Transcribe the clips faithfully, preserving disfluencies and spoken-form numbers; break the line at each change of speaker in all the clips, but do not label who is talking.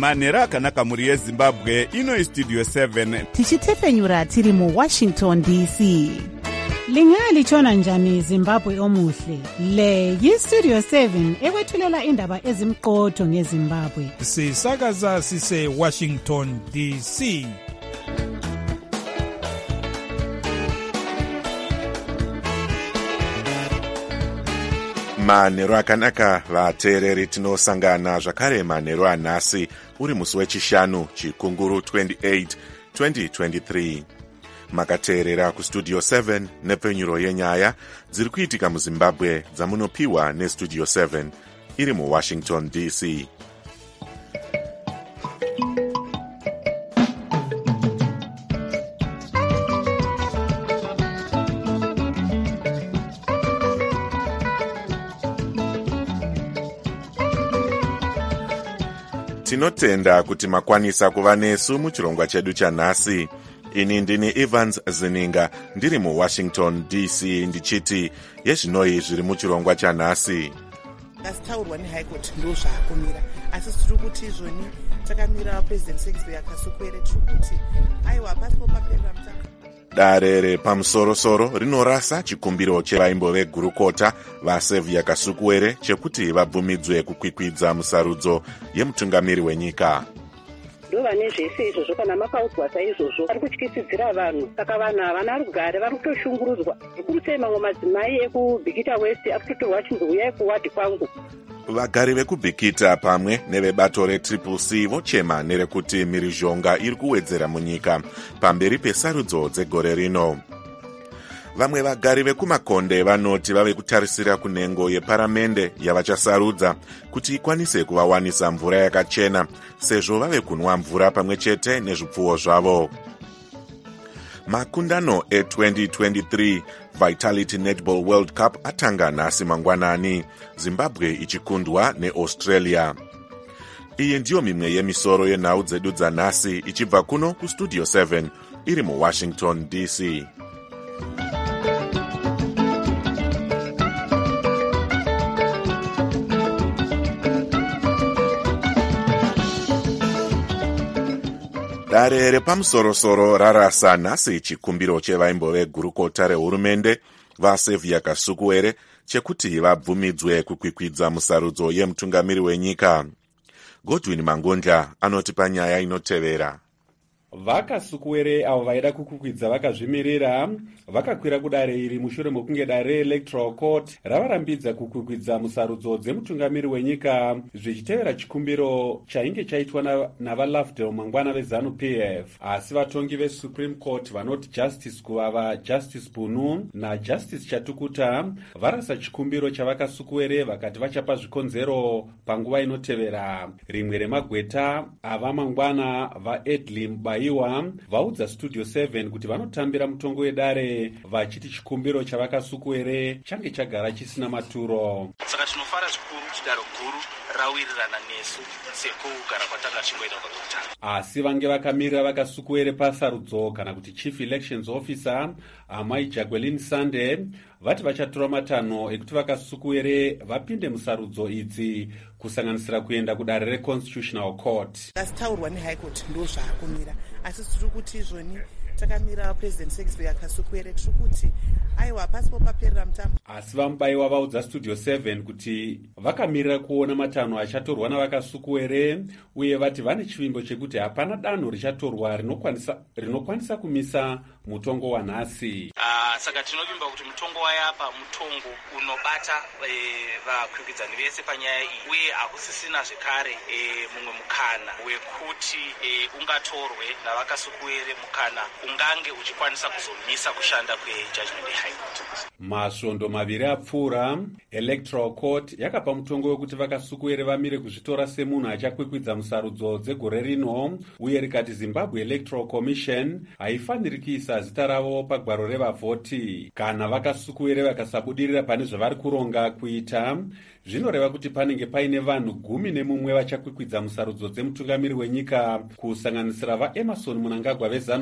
manhero akanaka mhuri yezimbabwe. Ino Studio seven
tichitefenyura tiri mu Washington D C. Lingalitshona njani Zimbabwe omuhle? Le yi-Studio seven ekwethulela indaba ezimqotho ngeZimbabwe.
Sisakaza sise Washington D C.
Manhero akanaka vateereri, tinosangana zvakare manhero anhasi uri musi wechishanu chikunguru twenty-eight twenty twenty-three. Makateerera kustudio seven nepfenyuro yenyaya dziri kuitika muZimbabwe dzamunopiwa nestudio seven iri muWashington D C. Tinotenda kuti makwanisa kuva nesu muchirongwa chedu chanhasi. Ini ndini Evans Zininga ndiri muWashington D C ndichiti yezvinoi zviri muchirongwa chanhasi.
Tasitaurwa neHigh Court ndo zvaakumira, asi tiri kuti izvoni takamira President Shakespeare akasukwere tiri kuti aiwa pasipo papera mutaka.
Dare repamusorosoro rinorasa chikumbiro chevaimbo vegurukota vaSevia Kasukuwere chekuti vabvumidzwe kukwikwidza musarudzo yemutungamiri wenyika.
Ndova nezvese izvozvo kana makaudzwa saizvozvo ari kutyisidzira vanhu, saka vanhu havana rugare, vari kutoshungurudzwa. Zvikuru sei mamwe madzimai ekubhikita West ari kutotorwa chinzi uyai kuwadhi kwangu.
Vagari vekubhikita pamwe nevebato reTriple C vochema nerekuti mhirizhonga iri kuwedzera munyika pamberi pesarudzo dzegore rino. Vamwe vagari vekumakonde vanoti vave kutarisira kunengo yeparamende yavachasarudza kuti ikwanise kuvawanisa mvura yakachena sezvo vave kunwa mvura pamwe chete nezvipfuwo zvavo. Makundano e-twenty twenty-three Vitality Netball World Cup atanga nhasi mangwanani, Zimbabwe ichikundwa neAustralia. Iyi ndiyo mimwe yemisoro yenhau dzedu dzanhasi ichibva kuno kustudio seven iri muWashington D C. Dare repamusorosoro rarasa nhasi chikumbiro chevaimbo vegurukota rehurumende vaSevia Kasukuwere chekuti vabvumidzwe kukwikwidza musarudzo yemutungamiri wenyika. Godwin Mangonja anoti panyaya inotevera.
VaKasukuwere avo vaida kukwikwidza vakazvimirira vakakwira kudare iri mushure mokunge dare reElectoral Court ravarambidza kukwikwidza musarudzo dzemutungamiri wenyika zvichitevera chikumbiro chainge chaitwa navaLovedale mangwana veZANU-P F. Asi vatongi veSupreme Court vanoti Justice Kuvava, Justice Bunu naJustice Chatukuta varasa chikumbiro chavakaSukuwere vakati vachapa zvikonzero panguva inotevera. Rimwe remagweta ava mangwana vaEdlim Baiwa vaudza Studio seven kuti vanotambira mutongo wedare vachiti chikumbiro chavakaSukuwere change chagara chisina maturo.
Saka tinofara zvikuru kuti dare guru rawirirana nesu sekugara kwatanga chingoita kwakutanga.
Asi vange vakamirira vakaSukuwere pasarudzo kana kuti Chief Elections Officer Amai Jacqueline Sande vati vachatora matanho ekuti vakaSukuwere vapinde musarudzo idzi kusanganisira kuenda kudare reConstitutional Court.
Tasitaurwa neHigh Court ndo zvaakumira, asi tiri kuti izvoni takamira President Shakespeare Kasukuwere tiri kuti aiwa pasipo paperera mutambo.
Asi vamubaiwa vaudza Studio seven kuti vakamirira kuona matanho achatorwa navakaSukuwere uye vati vane chivimbo chekuti hapana danho richatorwa rinokwanisa rinokwanisa kumisa mutongo wanhasi.
Uh, saka tinovimba kuti mutongo wayapa mutongo unobata e, vakwikwiddzani vese panyaya iyi uye hakusisina zvekare e, mumwe mukana wekuti e, ungatorwe navakaSukuwere mukana ungange uchikwanisa kuzomisa kushanda kweJudgment High Court.
Masvondo maviri apfuura, Electoral Court yakapa mutongo wekuti vakaSukuwere vamire kuzvitora semunhu achakwikwidza musarudzo dzegore rino uye rikati Zimbabwe Electoral Commission haifaniri kuisa zita ravo pagwaro revavhoti kana vakaSukuwere vakasabudirira pane zvavari kuronga kuita. Zvinoreva kuti panenge paine vanhu gumi nemumwe vachakwikwidza musarudzo dzemutungamiri wenyika kusanganisira vaEmerson Mnangagwa veZANU-P F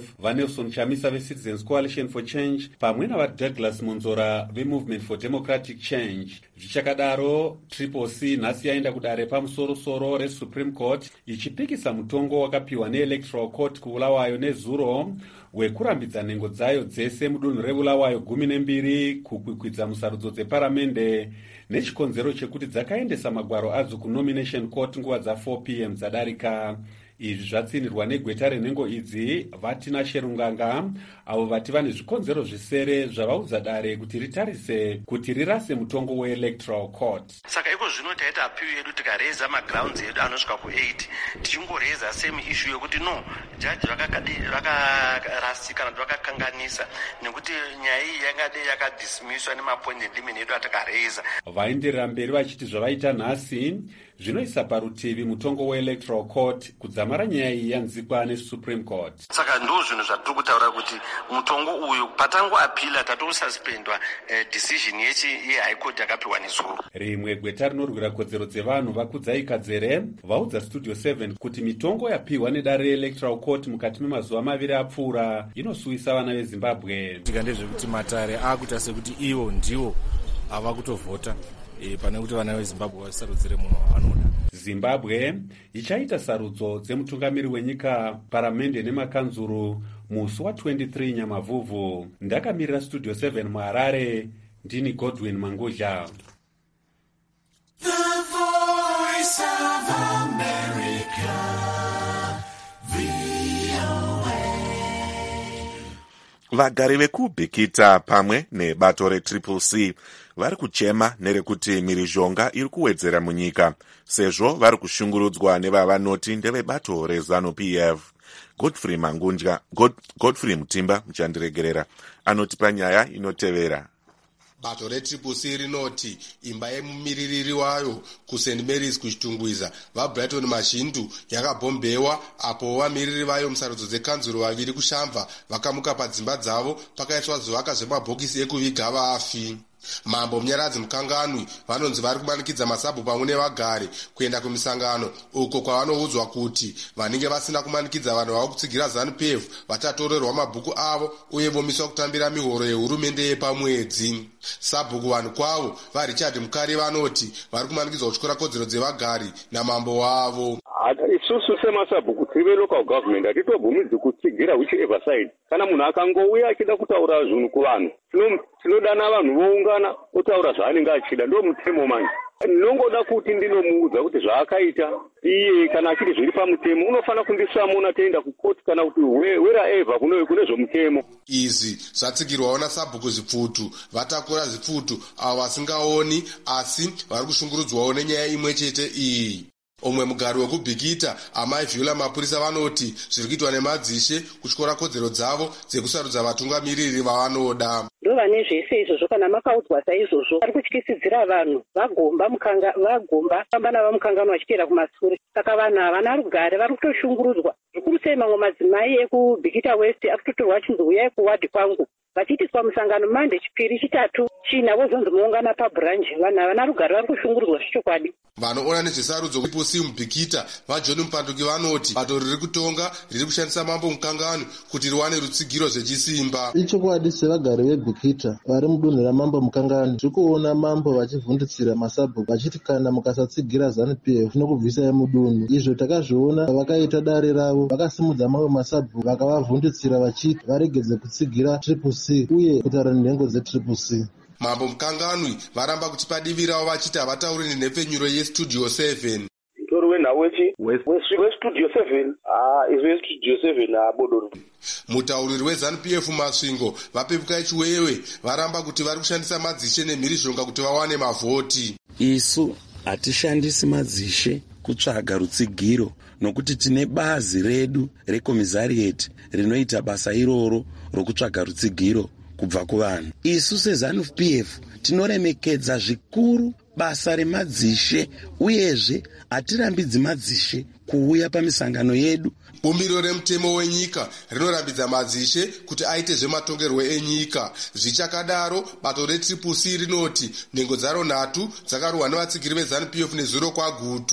vaNelson Chamisa veCitizens Coalition for Change pamwe navaDouglas Monzora veMovement for Democratic Change. Zvichakadaro, Triple C nhasi yaenda kudare pamusorosoro reSupreme Court ichipikisa mutongo wakapiwa neElectoral Court kuBulawayo nezuro wekurambidza nhengo dzayo dzese mudunhu reBulawayo gumi nembiri kukwikwidza musarudzo dzeparamende nechikonzero chekuti dzakaendesa magwaro adzo kuNomination Court nguva dza4 p m dzadarika. Izvi zvatsinirwa negweta renhengo idzi Vatina Sherunganga, avo vati vane zvikonzero zvisere zvavaudza dare kuti ritarise kuti rirase mutongo weElectoral Court.
Saka iko zvino taita appeal yedu tikareza magrounds edu anosvika ku8 tichingoreza same issue yekuti no jaji vakarasika kana vakakanganisa nekuti nyaya iyi yangade yakadismisswa nemaappointment limit edu atakareza.
Vaenderera mberi vachiti zvavaita nhasi zvinoisa parutivi mutongo weElectoral Court kudzamara nyaya iyi yanzikwa neSupreme Court.
Saka ndo zvinhu zvatiri kutaura kuti mutongo uyu patango appeala tatosuspendwa eh, decision yechi yeHigh Court yakapiwa nezuro.
Rimwe gweta rinorwira kodzero dzevanhu vakudzai Kadzere vaudza Studio seven kuti mitongo yapiwa nedare reElectoral Court mukati memazuva maviri apfuura inosuwisa vana veZimbabwe.
Ndezvekuti matare akuita sekuti ivo ndivo ava kutovhota e, pane kuti vana veZimbabwe vasarudzire munhu wavanoda.
Zimbabwe ichaita sarudzo dzemutungamiri wenyika, paramende nemakanzuru musi wa23 Nyamavhuvhu. Ndakamirira Studio seven muHarare, ndini Godwin Mangudla.
The Voice of America, V O A.
Vagari vekuBhekita pamwe nebato reTriple C vari kuchema nerekuti mhirizhonga iri kuwedzera munyika sezvo vari kushungurudzwa nevavanoti ndevebato reZANU-P F. Godfrey Mangundya, God, Godfrey Mutimba muchandiregerera anotipa nyaya inotevera.
Bato reTriple C rinoti imba yemumiririri wayo kuSaint Mary's kuchitungwiza vaBrighton Mashindu yakabhombewa apo vamiriri vayo musarudzo dzekanzuro vaviri kushamva vakamuka padzimba dzavo pakaiswa zvivaka zvemabhokisi ekuviga vafi. Mambo Munyaradzi Mukanganwi vanonzi vari kumanikidza masabu pamwe nevagari kuenda kumisangano uko kwavanoudzwa kuti vanenge vasina kumanikidza vanhu vava kutsigira ZANU-P F vachatorerwa mabhuku avo uye vomiswa kutambira mihoro yehurumende yepamwedzi. Sabhuku vanhu kwavo vaRichard Mukari vanoti vari kumanikidzwa kutyora kodzero dzevagari namambo wavo.
Isusu semasabhuku tiri local government hatitobvumidzi kutsigira whichever side. Kana munhu akangouya achida kutaura zvinhu kuvanhu tinodana vanhu voungana otaura zvaanenge achida, ndo mutemo manje. Ndinongoda kuti ndinomuudza kuti zvaakaita iye kana achiti zviri pamutemo unofana kundisamona toenda kukoti kana kuti wherever kune kune zvomutemo.
Izi zvatsigirwawo nasabhuku zvipfutu vatakura zvipfutu avo vasingaoni asi vari kushungurudzwawo nenyaya imwe chete iyi. Omwe mugari wekuBhekita amai Viola Mapurisa vanoti zviri kuitwa nemadzishe kutyora kodzero dzavo dzekusarudza vatungamiriri vavanoda.
Ndovane zvese izvozvo kana makaudzwa saizvozvo vari kutyisidzira vanhu vagomba mukanga vagomba famba navamukangano vachiteera kumasure. Saka vanhu havana rugare vari kutoshungurudzwa zvikuru sei mamwe madzimai ekuBhekita West akutotorwa achinzi uyai kuwadhi kwangu vachiitiswa musangano mande chipiri chitatu china vozonzi muungana pabranch. Vanhu havana rugare vari kushungurudzwa zvichokwadi.
Vanoona nezvesarudzo kuPusi muBhekita vaJohn Mupanduki vanoti bato riri kutonga riri kushandisa mambo Mukangano kuti riwane rutsigiro zvechisimba.
Ichokwadi sevagari veBhekita vari mudunhu ramambo Mukangano tiri kuona mambo vachivhunditsira masabhuku vachiti kana mukasatsigira ZANU-P F nokubvisai mudunhu. Izvo takazviona vakaita dare ravo vakasimudza mamwe masabhuku vakavavhunditsira vachiti varegedze kutsigira Triple C uye kutaura nhengo dzeTriple C.
Mambo Mukanganwi varamba kuti padivi ravo vachiti havatauri nenhepfenyuro yeStudio seven.
Tori wenhau wechi weStudio seven ah izvo yeStudio seven abodoro.
Mutauriri weZANU-P F Masvingo vapepuka chiwewe varamba kuti vari kushandisa madzishe nemhirizhonga kuti vawane mavhoti.
Isu hatishandisi madzishe kutsvaga rutsigiro nokuti tine bazi redu recommissariat rinoita basa iroro rokutsvaga rutsigiro kubva kuvanhu. Isu seZANU-P F tinoremekedza zvikuru basa remadzishe uyezve hatirambidzi madzishe kuuya pamisangano yedu.
Bumbiro remutemo wenyika rinorambidza madzishe kuti aite zvematongerwo enyika. Zvichakadaro bato reTriple C rinoti nhengo dzaro nhatu dzakarwa nevatsigiri veZANU-P F nezuro kwagutu.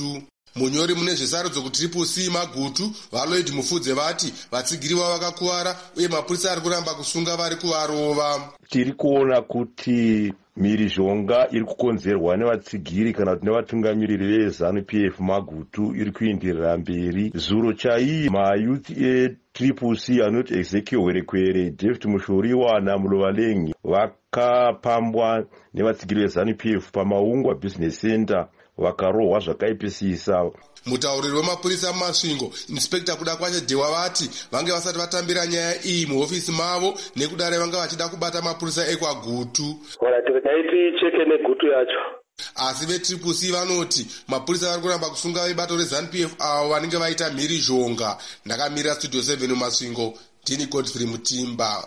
munyori mune zvesarudzo kutriple c magutu valoid mufudze vati vatsigiri vavo vakakuvara uye mapurisa ari kuramba kusunga vari kuvarova.
Tiri kuona kuti mhirizhonga iri kukonzerwa nevatsigiri kana kuti nevatungamiriri vezanu p f magutu iri kuenderera mberi. Zuro chaiyi mayuthi etriple c anoti Ezekiel Hwerekwere, David Mushoriwa naMulovalengi vakapambwa nevatsigiri vezanu p f pamaungwa business center vakarohwa zvakaipisisa.
Mutauriri wemapurisa mumasvingo inspector kuda kwacho Dewa vati vange vasati vatambira nyaya iyi muhofisi mavo nekudare vanga vachida kubata mapurisa ekwagutu.
Daiti cheke negutu yacho.
Asi vetriple c vanoti mapurisa vari kuramba kusunga vebato rezanu p f avo vanenge vaita mhirizhonga. Ndakamira studio seven mumasvingo, ndini Godfrey Mutimba.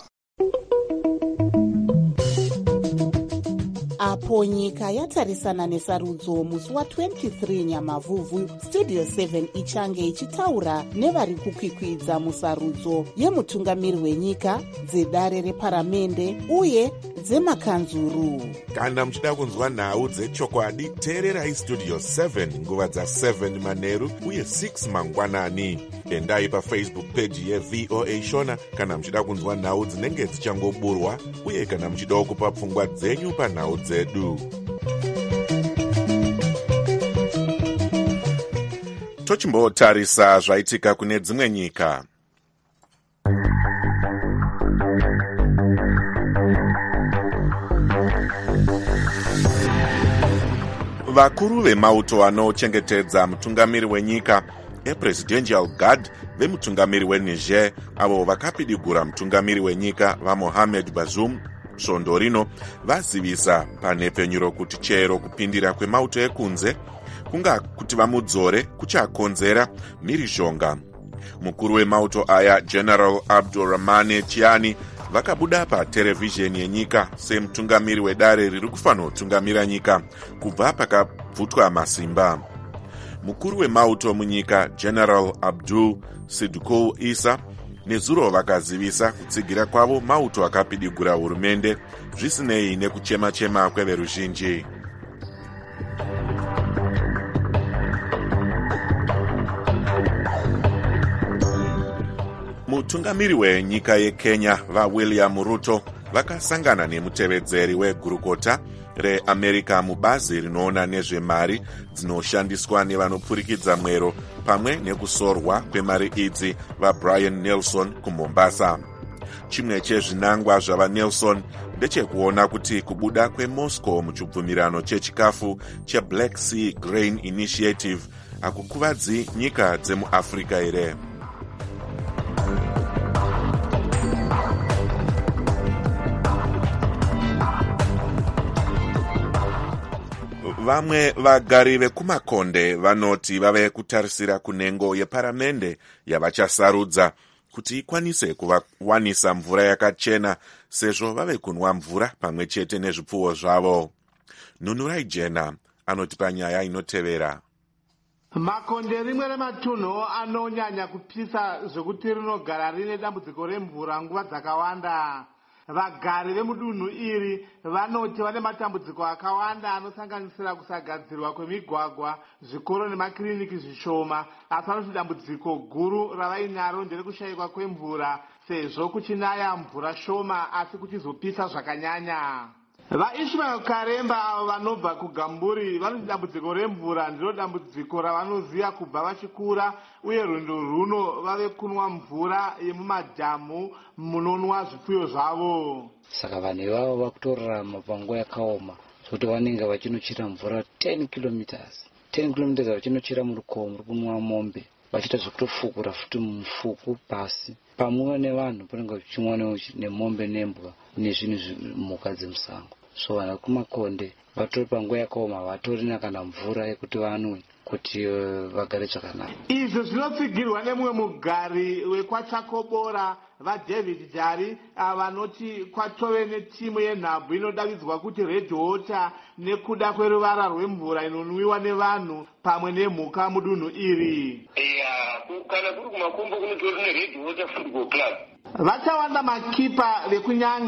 Apo nyika yatarisana nesarudzo musi wa-twenty-three Nyamavhuvhu, Studio seven ichange ichitaura nevari kukwikwidza musarudzo yemutungamiri wenyika, dzedare reparamende uye dzemakanzuru.
Kana muchida kunzwa nhau dzechokwadi, teererai Studio seven nguva dza-seven manheru uye six mangwanani. Endai pafacebook page yeV O A Shona kana muchida kunzwa nhau dzinenge dzichangoburwa uye kana muchidawo kupa pfungwa dzenyu panhau dzedu. Tochimbotarisa zvaitika kune dzimwe nyika. Vakuru vemauto anochengetedza mutungamiri wenyika ePresidential Guard vemutungamiri weNiger avo vakapidigura mutungamiri wenyika vaMohamed Bazoum svondo rino vazivisa panhepfenyuro kuti chero kupindira kwemauto ekunze kunga kuti vamudzore kuchakonzera mhirizhonga. Mukuru wemauto aya General Abdurrahmane Chiani vakabuda paterevhizheni yenyika semutungamiri wedare riri kufanira kutungamira nyika kubva pakabvutwa masimba. Mukuru wemauto munyika General Abdul Siddikou Isa nezuro vakazivisa kutsigira kwavo mauto akapidigura hurumende zvisinei nekuchema-chema kweveruzhinji. Mutungamiri wenyika yeKenya vaWilliam Ruto vakasangana nemutevedzeri wegurukota reAmerica mubazi rinoona nezvemari dzinoshandiswa nevanopfurikidza mwero pamwe nekusorwa kwemari idzi vaBrian Nelson kuMombasa. Chimwe chezvinangwa zvavaNelson ndechekuona kuti kubuda kweMoscow muchibvumirano chechikafu cheBlack Sea Grain Initiative hakukuvadzi nyika dzemuAfrica here. Vamwe vagari vekumakonde vanoti vave kutarisira kunengo yeparamende yavachasarudza kuti ikwanise kuvawanisa mvura yakachena sezvo vave kunwa mvura pamwe chete nezvipfuwo zvavo. Nunurai Jena anotipa nyaya inotevera.
Makonde rimwe rematunhu anonyanya kupisa zvekuti rinogara rine dambudziko remvura nguva dzakawanda. Vagari vemudunhu iri vanoti vane matambudziko akawanda anosanganisira kusagadzirwa kwemigwagwa, zvikoro nemakiriniki zvishoma, asi vanoti dambudziko guru ravainaro nderekushayikwa kwemvura sezvo kuchinaya mvura shoma asi kuchizopisa zvakanyanya. VaIshmael Karemba avo vanobva kuGamburi vanoti dambudziko remvura ndiro dambudziko ravanoziva kubva vachikura uye rwendo rwuno vave kunwa mvura yemumadhamu munonwa zvipfuyo zvavo.
Saka vanhu ivavo vakutorarama panguva yakaoma zvokuti vanenge vachinochera mvura ten kilometers ten kilometers vachinochera murukomo rukunwa mombe vachiita zvekutofukura futi mufuku pasi pamwe nevanhu panenge vachimwa nemombe nembwa nezvinhu mhuka dzemusango. So vanhu kumakonde vatori panguva yakaoma vatorina kana mvura yekuti vanwe kuti vagare zvakanaka.
Izvo zvinotsigirwa nemumwe mugari wekwachakobora vaDavid Jari vanoti kwatove netimu yenhabvu inodavidzwa kuti Red Water nekuda kweruvara rwemvura inonwiwa nevanhu pamwe nemhuka mudunhu iri.
Kana kuri kumakombo kunotori neRed Water Football Club.
Vachawanda makipa vekunyanga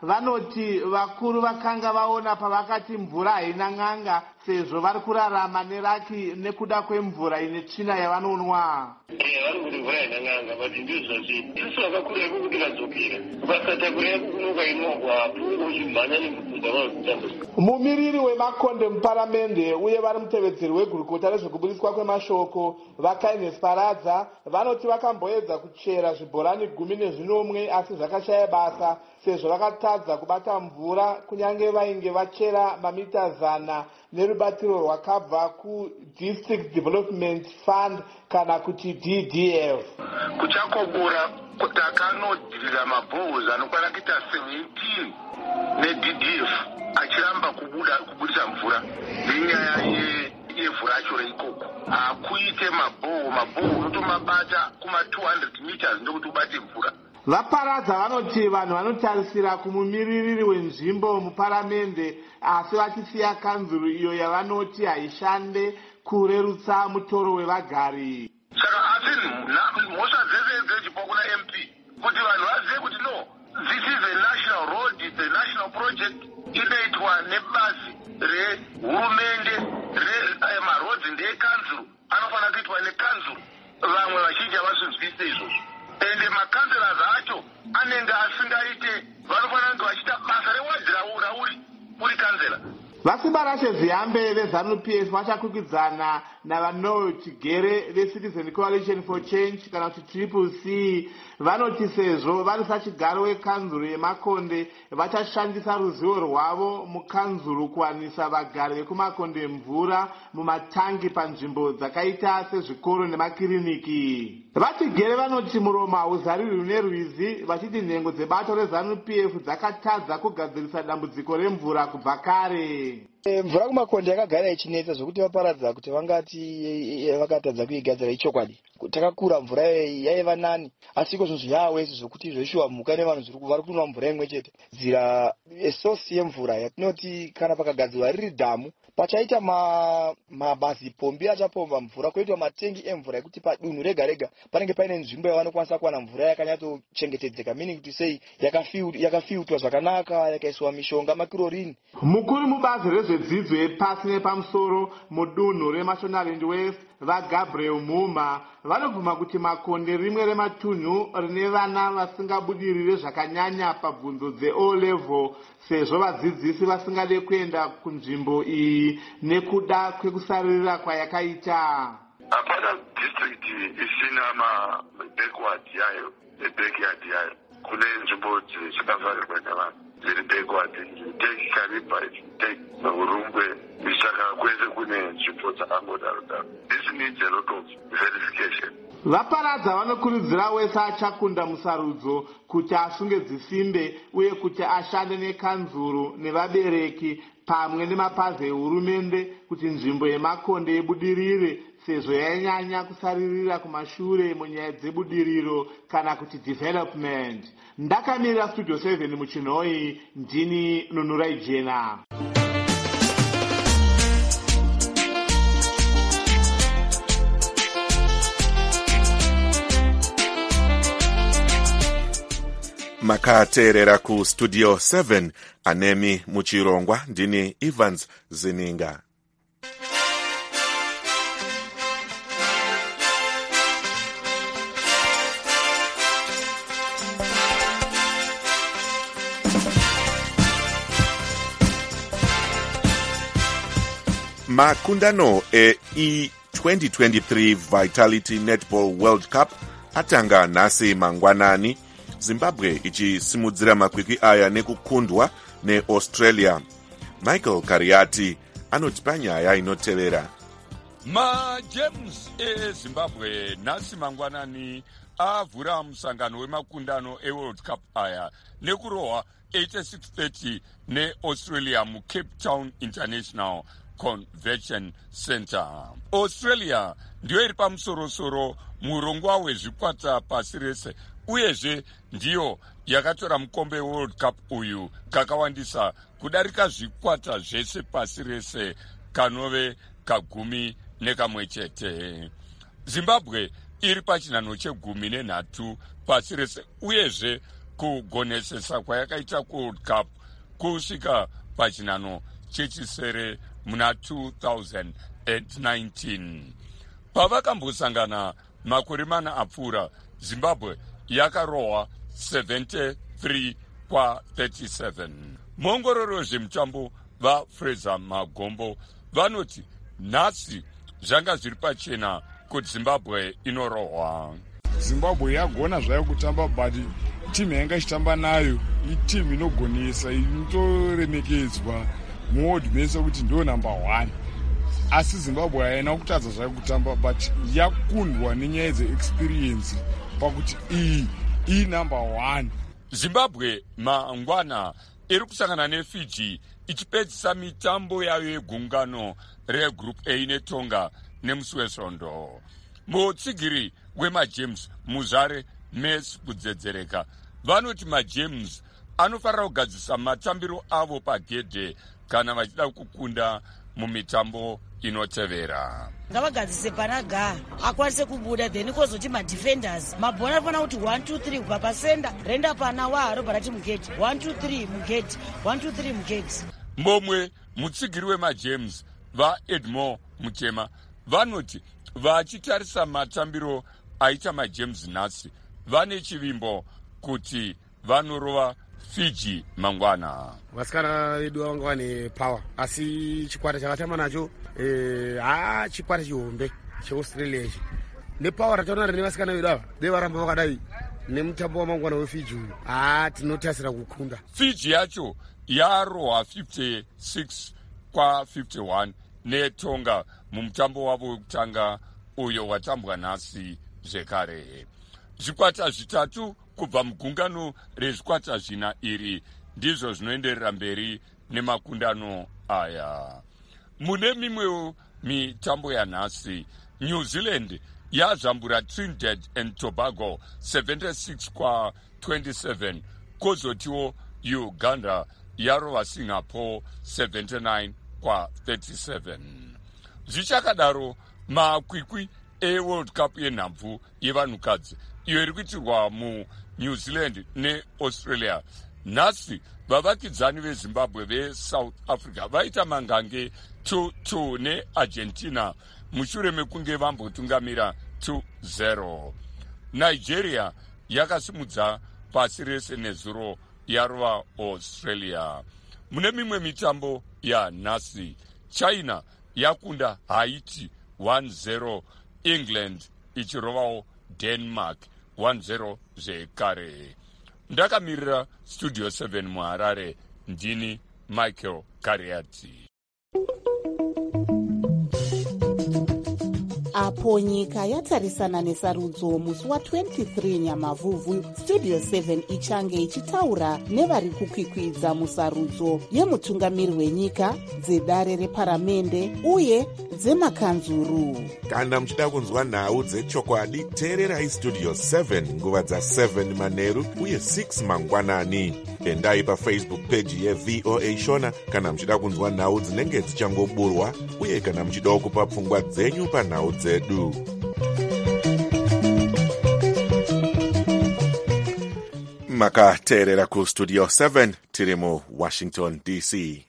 vanoti vakuru vakanga vaona pavakati mvura haina n'anga sezvo vari kurarama neraki nekuda kwemvura ine tsvina yavanonwa.
vari kuti mvura haina n'anga but ndizvazvi isusu vakakura iko kuti vadzokera ukasatakura yako kunoka inogwa pungo uchimhanya nemubvunza vanozvitambusa.
mumiriri wemakonde muparamende uye vari mutevedzeri wegurukota rezvekubudiswa kwemashoko vakaines paradza vanoti vakamboedza kuchera zvibhorani gumi nezvinomwe asi zvakashaya basa sezvo vakatadza kubata mvura kunyange vainge vachera mamita zana nerubatiro rwakabva kudistrict development fund kana kuti D D F.
kuchakobura takanodhirira mabhohos anokwana kuita seventeen ne-D D F achiramba kubuda kubudisa mvura nenyaya yevhu racho reikoko hakuite mabhoho mabhoho unotomabata kuma two hundred meters ndokuti ubate mvura.
vaparadza vanoti vanhu vanotarisira kumumiririri wenzvimbo muparamende asi vachisiya kanzuru iyo yavanoti haishande kurerutsa mutoro wevagari.
saka asi mhosva dzese dzechipa kuna M P kuti vanhu vazive kuti no this is a national road, it's a national project inoitwa nebasi rehurumende marodzi ndeekanzuru anofanira kuitwa nekanzuru vamwe vazhinji havazvinzwisise izvozvo ende makanzera acho anenge asingaite vanofanira kunge vachiita basa rewadzi rauri uri kanzera.
vasibarashe ziyambe veZANU-P F vachakwikwidzana navano chigere veCitizen Coalition for Change kana kuti Triple C vanoti sezvo vari sachigaro wekanzuru yemakonde vachashandisa ruzivo rwavo mukanzuru kuwanisa vagari vekumakonde mvura mumatangi panzvimbo dzakaita sezvikoro nemakiriniki. vachigere vanoti muromo hauzariri nerwizi vachiti nhengo dzebato reZANU-P F dzakatadza kugadzirisa dambudziko remvura kubva kare.
mvura kumakonde yakagara ichinetsa zvokuti vaparadza kuti vangati vakatadza kuigadzira ichokwadi. takakura mvura yaiva nani asi iko zvinhu zvaawesi zvokuti zvoishuwa mhuka nevanhu vari kunwa mvura imwe chete. nzira esosi yemvura yatinoti kana pakagadzirwa riri dhamu pachaita mabhazi pombi achapomba mvura koitwa matengi emvura ekuti padunhu rega rega panenge paine nzvimbo yavanokwanisa kuwana mvura yakanyatsochengetedzeka meaning kuti sei yakafiutwa zvakanaka yakaiswa mishonga makirorini.
mukuru mubazi rezvedzidzo yepasi nepamusoro mudunhu reMashonaland West vaGabriel Muma vanobvuma kuti makonde rimwe rematunhu rine vana vasingabudirire zvakanyanya pabvunzo dze-O level sezvo vadzidzisi vasingade kuenda kunzvimbo iyi nekuda kwekusaririra kwayakaita.
hapana district isina mabackward yayo nebackyard yayo. kune nzvimbo dzakavharirwa navanhu dziri backward dziteki kariba dziteki maurungwe ishaka kwese kune nzvimbo dzakangodaro daro. this needs a lot of verification.
vaparadza vanokurudzira wese achakunda musarudzo kuti asunge dzisimbe uye kuti ashande nekanzuru nevabereki pamwe nemapazi ehurumende kuti nzvimbo yemakonde ibudirire sezvo yainyanya kusaririra kumashure munyaya dzebudiriro kana kuti development. ndakamirira studio seven muchinhoi ndini Nunurai Jena.
makateerera kustudio seven anemi muchirongwa ndini Evans Zininga. makundano e twenty twenty-three Vitality Netball World Cup atanga nhasi mangwanani, Zimbabwe ichisimudzira makwikwi aya nekukundwa neAustralia. Michael Kariati anotipa nyaya inotevera.
majames ezimbabwe nhasi mangwanani avhura musangano wemakundano eworld cup aya nekurohwa eighty-six thirty neaustralia mucape town international convention center. Australia ndiyo iri pamusorosoro murongwa wezvikwata pasi rese uyezve ndiyo yakatora mukombe world cup uyu kakawandisa kudarika zvikwata zvese pasi rese kanove kagumi nekamwe chete. Zimbabwe iri pachinhanho chegumi nenhatu pasi rese uyezve kugonesesa kwayakaita kuworld cup kusvika pachinano chechisere muna two thousand nineteen. Pavakambosangana makore mana apfuura, Zimbabwe yakarohwa seventy-three kwa thirty-seven. Muongororo zvemutambo vaFraser Magombo vanoti nhasi zvanga zviri pachena kuti Zimbabwe inorohwa.
Zimbabwe yagona zvayo kutamba, but timu yanga ichitamba nayo itimu inogonesa, inotoremekedzwa muworld mese kuti ndo number one. Asi Zimbabwe haina kutadza zvayo kutamba, but yakundwa nenyaya dzeexperience pakuti iyi i number one.
Zimbabwe mangwana iri kusangana neFiji ichipedzisa mitambo yayo yegungano regroup A neTonga nemusi wesvondo. Mutsigiri wemajames Muzare Mes kudzedzereka vanoti majames anofanira kugadzisa matambiro avo pagedhe kana vachida kukunda mumitambo inotevera.
Ngavagadzise panaga akwanise kubuda, then kozoti madefenders mabhona anofanira kuti one two three kubva pasenda renda pana waharo barati mugeti one two three mugeti one two three mugeti.
Mbomwe mutsigiri wemajames vaEdmore Mutema vanoti vachitarisa matambiro aita majames nhasi vane chivimbo kuti vanorova Fiji mangwana.
Vasikana vedu vanga vane power, asi chikwata chakatamba nacho eh ha chikwata chihombe cheAustralia ichi. Nepower rataona rine vasikana vedu ava devaramba vakadai nemutambo wamangwana weFiji uyu. Ah tinotasira kukunda.
Fiji yacho yarohwa fifty-six kwa fifty-one neTonga mumutambo wavo wekutanga uyo watambwa nhasi zvekare. Zvikwata zvitatu kubva mugungano rezvikwata zvina iri ndizvo zvinoenderera mberi nemakundano aya. Mune mimwewo mitambo yanhasi, New Zealand yazvambura Trinidad and Tobago seventy-six kwa twenty-seven, kozotiwo Uganda yarova Singapore seventy-nine kwa thirty-seven. Zvichakadaro, makwikwi eWorld Cup yenhabvu yevanhukadzi iyo iri kuitirwa muNew Zealand neAustralia, nhasi vavakidzani veZimbabwe veSouth Africa vaita mangange two two neArgentina mushure mekunge vambotungamira two zero. Nigeria yakasimudza pasi rese nezuro yarova Australia. Mune mimwe mitambo yanhasi, China yakunda Haiti one zero, England ichirovawo Denmark one zero zvekare. Ndakamirira Studio seven muHarare, ndini Michael Kariati.
Apo nyika yatarisana nesarudzo musi wa-twenty-three Nyamavhuvhu, Studio seven ichange ichitaura nevari kukwikwidza musarudzo yemutungamiri wenyika, dzedare reparamende uye dzemakanzuru.
Kana muchida kunzwa nhau dzechokwadi, teererai Studio seven nguva dza-seven manheru uye six mangwanani. Endai paFacebook page yeV O A Shona kana muchida kunzwa nhau dzinenge dzichangoburwa uye kana muchida kupa pfungwa dzenyu panhau dzedu. Makateerera ku Studio seven tiri mu Washington D C.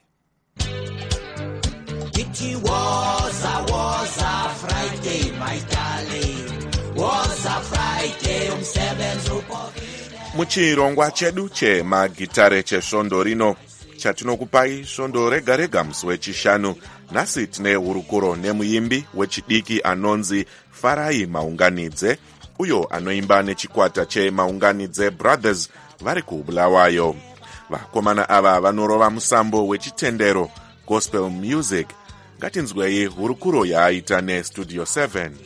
It was a was a Friday, my darling. Was a Friday umsebenzi upokile.
Muchirongwa chedu chemagitare chesvondo rino chatinokupai svondo rega rega musi wechishanu. Nhasi tine hurukuro nemuimbi wechidiki anonzi Farai Maunganidze, uyo anoimba nechikwata cheMaunganidze Brothers vari kuBulawayo. Vakomana ava vanorova musambo wechitendero gospel music. Ngatinzwei hurukuro yaaita neStudio seven.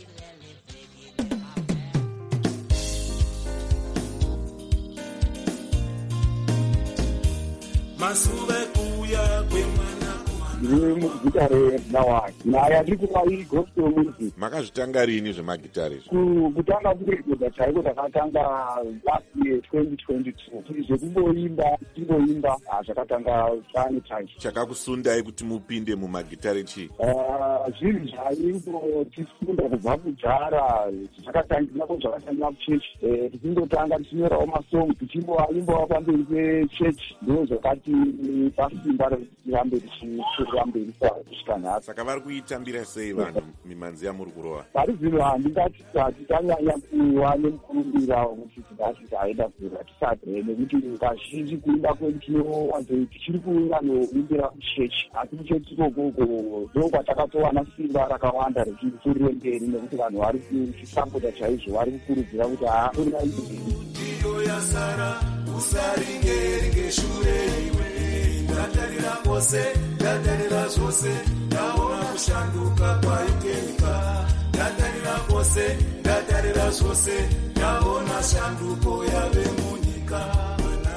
Ndine
muzita renawai naye andiri kuva igospel music.
Makazvitanga rini zvemagitari izvi?
Kutanga kurekodha chaiko takatanga last year twenty twenty-two. Zvekumboimba tingoimba zvakatanga sanitize.
Chakakusundai kuti mupinde mumagitari chii?
Zvinhu zvaingotisunda kubva kudhara zvakatanginako zvakatangira kuchechi. Tichindotanga tichinyorawo masong tichimboaimbawo pamberi pechechi ndo zvakati pasimba rekuti tirambe tichikurira mberi kusvika nhasi.
Saka vari kuitambira sei vanhu mimanzi yamuri kurova?
Pari zvino handingati titanyanya kuva nemukurumbira wekuti tingati taenda kura tisati, nekuti kazhinji kuimba kwedu tinowanzoi tichiri kunyanoimbira kuchechi, asi kuchechi ikokoko ndo kwatakatowana simba rakawanda rechipfuurire mberi, nekuti vanhu vari kusapota chaizvo, vari kukurudzira kuti haa kurina
iyo yasara usaringeringe shure iwe ndatarira kwose ndatarira zvose ndaona kushanduka kwaiteika ndatarira kwose ndatarira zvose ndaona shanduko yave munyika.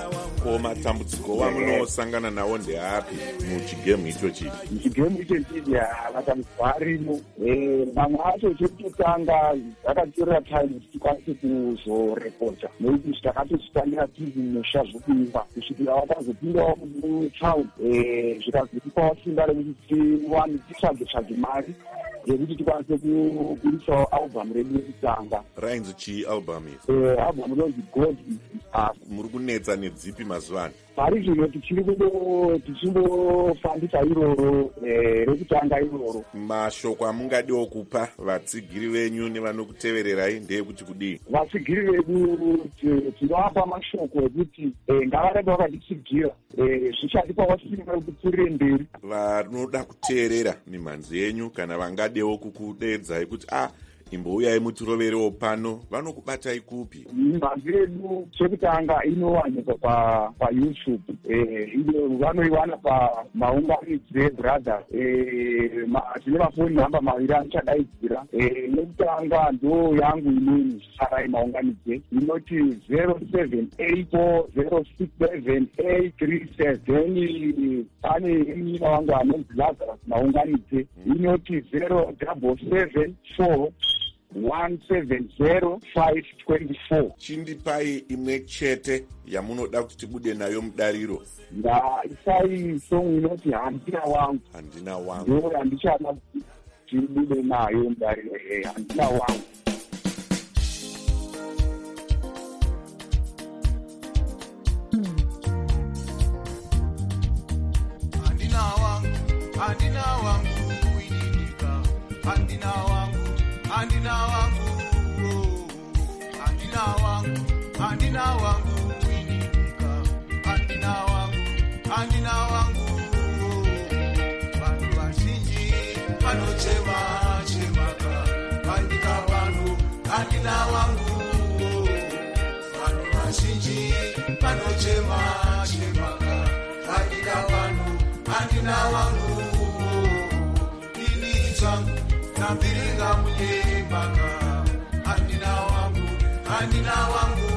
Ko matambudziko wamunosangana nawo ndeapi muchigemu ichochi?
Muchigemu ichochi matambudziko arimo, mamwe acho chekutotanga zvakatorera time kuti tikwanise kuzorekota, nekuti takatozitangira tiri musha zvokuimba kusvikira wakazopindawo mutown zvikazotipawo simba rekuti tiwane titsvage tsvage mari yekuti tikwanise kubudisawo album redu yekutanga.
Rainzi chii album iyi?
Album inonzi God is Us.
Muri kunetsa nedzipi mazuva ano?
Pari zvino tichiri tichimbofambisa iroro rekutanga iroro.
Mashoko amungadiwo kupa vatsigiri venyu nevanokutevererai ndeyekuti kudii?
Vatsigiri vedu tinovapa mashoko ekuti ngavarambe vakatitsigira, zvichatipawo simba rekupfuurire mberi.
Vanoda kuteerera mimhanzi yenyu kana vangadewo kukudedzai kuti ah imbouyai mutiroverewo pano, vanokubatai kupi?
Mimhanzi yedu chekutanga inowanikwa payoutube, vanoiwana pamaunganidzi ebrothers. Tine mafoni namba maviri anochadaidzira. Nekutanga ndo yangu inini sarai maunganidzi inoti zero seven eight four zero six seven eight three seven. Pane imina wangu anonzi Lazarus maunganidzi inoti zero double seven four one seven zero five two four.
Chindipai imwe chete yamunoda kuti tibude nayo mudariro.
Ndaisai song inoti handina wangu.
Handina wangu.
Ndo yandichada tibude nayo mudariro, handina wangu.
Handina wangu, handina wangu inika, handina wangu, handina wangu, handina wangu, handina wangu inika, handina wangu, handina wangu. Vanhu vazhinji vanochema chemaka, vandika vanhu, handina wangu. Vanhu vazhinji vanochema chemaka, vandika vanhu, handina wangu. Ini changu nambiringa munyemaka, handina wangu, handina wangu.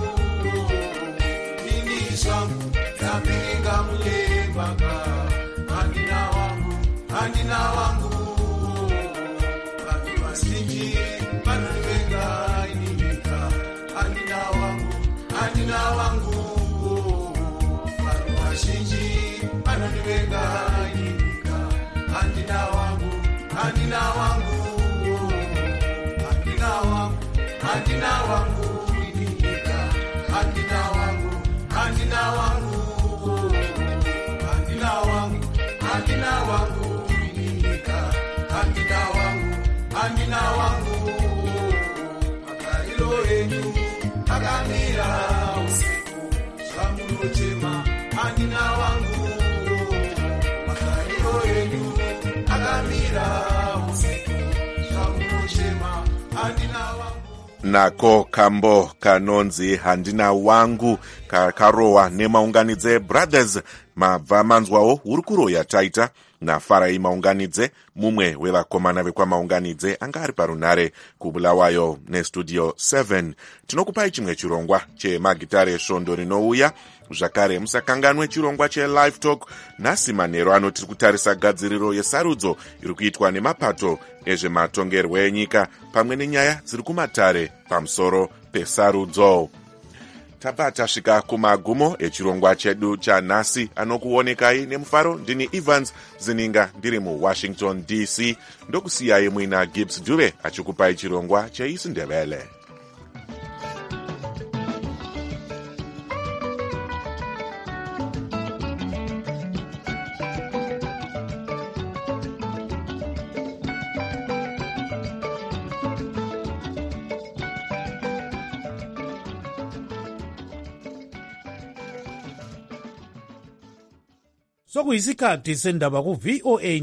Ini changu nambiringa munyemaka, handina wangu, handina wangu. Vanhu vazhinji vanondivenga inika, handina wangu, handina wangu. Vanhu vazhinji vanondivenga inika, handina wangu, handina wangu. Handina wangu, handina wangu inika, handina wangu, handina wangu. Handina wangu, handina wangu inika, handina wangu, handina wangu. Magariro enyu akamira usiku, zvamunochema handina wangu. Magariro enyu akamira usiku, zvamunochema handina wangu.
Nako kambo kanonzi handina wangu kakarowa nemaunganidzi ebrothers mabva manzwawo hurukuro yataita nafarai maunganidze, mumwe wevakomana vekwamaunganidze anga ari parunhare kubulawayo nestudio seven. Tinokupai chimwe chirongwa chemagitare svondo rinouya. Zvakare musakanganwe chirongwa chelive talk. Nhasi manheru ano tiri kutarisa gadziriro yesarudzo iri kuitwa nemapato ezvematongerwo enyika pamwe nenyaya dziri kumatare pamusoro pesarudzo. Tapa tasvika kumagumo echirongwa chedu chanhasi. Anokuonekai nemufaro ndini Evans Zininga ndiri muWashington D C. Ndokusiyai muina Gibbs Dube achikupai chirongwa cheIsindebele.
Sokuyisikhathi sendaba ku V O A